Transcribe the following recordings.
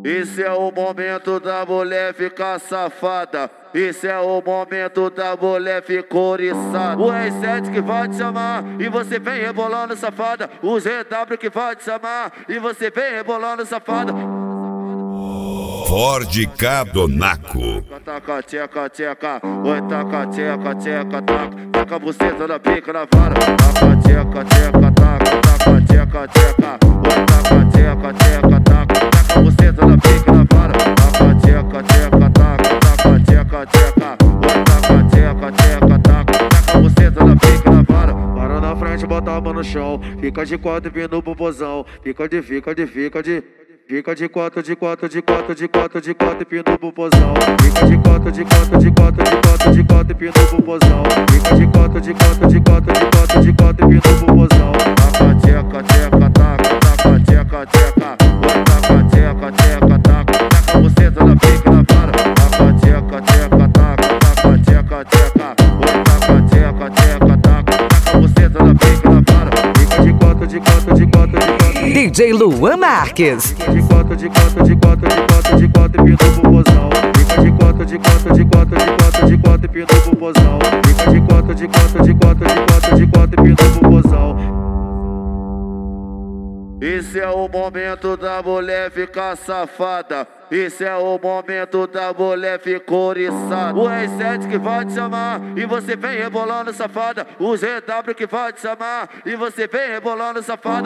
Esse é o momento da mulher ficar safada. Esse é o momento da mulher ficar oriçada. O R7 que vai te chamar e você vem rebolando safada. O GW que vai te chamar e você vem rebolando safada. Ford Cardonaco. Taca, tcheca, tcheca. Oi, taca, tcheca, tcheca, taca. Taca a buceta da pica na vara. Taca, tcheca, tcheca, taca. Taca, tcheca, tcheca. Oi, taca, tcheca, tcheca, taca. Taca a buceta da pica na vara. Taca, tcheca, tcheca, taca. Taca, tcheca, tcheca. Oi, taca, tcheca, tcheca, taca. Taca a buceta da pica na vara. Para na frente, bota a mão no chão. Fica de quatro e no popozão. Fica de quatro, de quatro e pino no popozão. Fica de quatro e pino no popozão. Fica de quatro e pino no popozão. Taca, tcheca, tcheca, taca. Taca, tcheca, tcheca. Oi, taca, tcheca, tcheca, taca. Taca a buceta da pica na vara. Taca, tcheca, tcheca, taca. Taca, tcheca, tcheca. Oi, taca, tcheca, tcheca, taca. Taca a buceta da pica na vara. Fica de quatro. DJ Luan Marques. De quatro e pino no popozão. Fica de quatro e pino no popozão. Fica de quatro e pino no popozão. Esse é o momento da mulher ficar safada. Esse é o momento da mulher ficar oriçada. O R7 que vai te chamar e você vem rebolando safada. O GW que vai te chamar e você vem rebolando safada.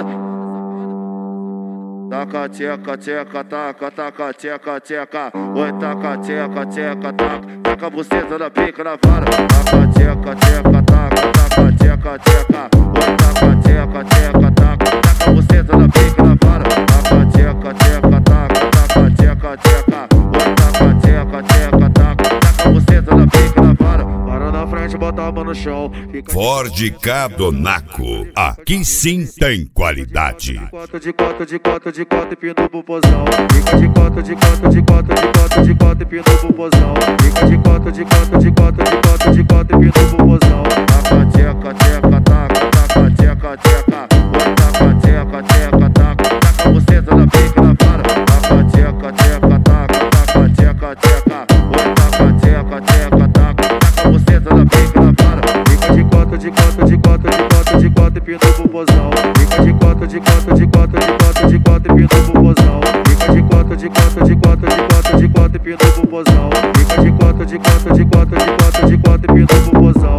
Taca, tcheca, tcheca, taca. Taca, tcheca, tcheca. Oi, taca, tcheca, tcheca, taca. Taca a buceta da pica na vara. Taca, tcheca, tcheca, taca. Taca, tcheca, tcheca. Oi, taca, tcheca, tcheca, taca. Taca a buceta da pica na vara. Taca, tcheca, tcheca, taca. Taca, tcheca, tcheca. Oi, taca, tcheca, tcheca, taca. Taca a buceta da pica na vara. Para na frente, bota a mão no chão. Ford Cardonaco. Aqui sim tem qualidade. De quatro e pino no popozão. Fica de quatro e pino no popozão. Fica de quatro e pino no popozão. Taca, tcheca, tcheca, taca. Taca, tcheca, tcheca. Oi, taca, tcheca, tcheca, taca. Taca a buceta da pica na vara. Taca, tcheca, tcheca, taca. Taca, tcheca, tcheca. Oi, taca, tcheca, tcheca, taca. Taca a buceta da pica na vara. Fica de quatro e pino no popozão. Fica de quatro e pino no popozão. Fica de quatro e pino no popozão. Fica de quatro e pino no popozão.